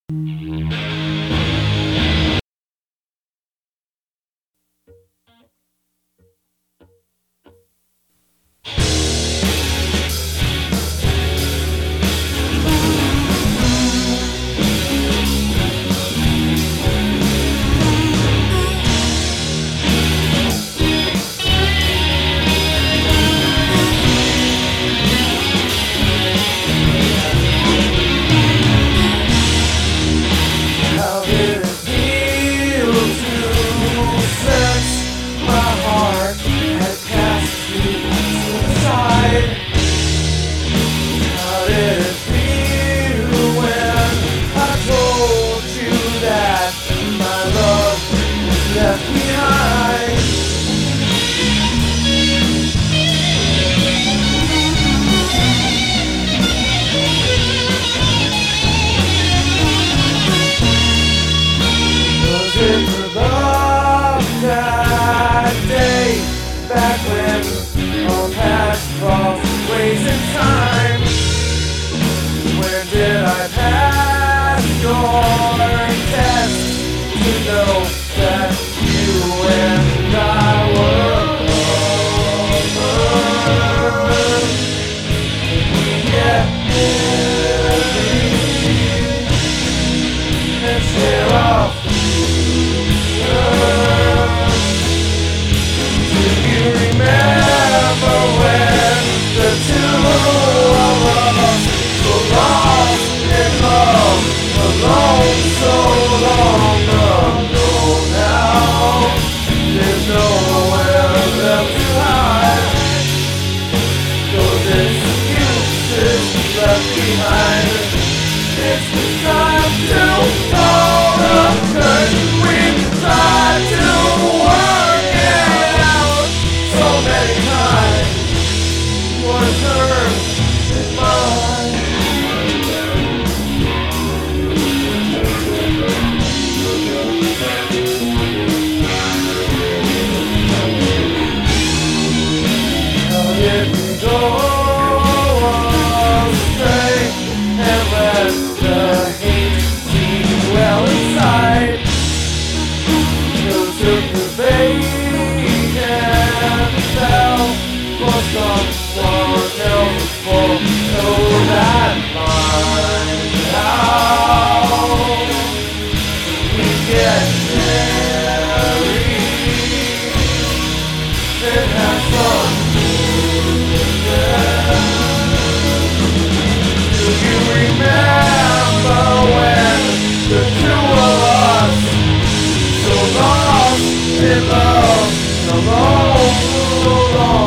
Back when all past lost ways in time, when did I pass your test to know that you and I were lovers? Yeah, let's tear off. Behind. It's time to pull the curtain. We've tried to work it out so many times. One turn in mine. How did we go? In love, so long, so long.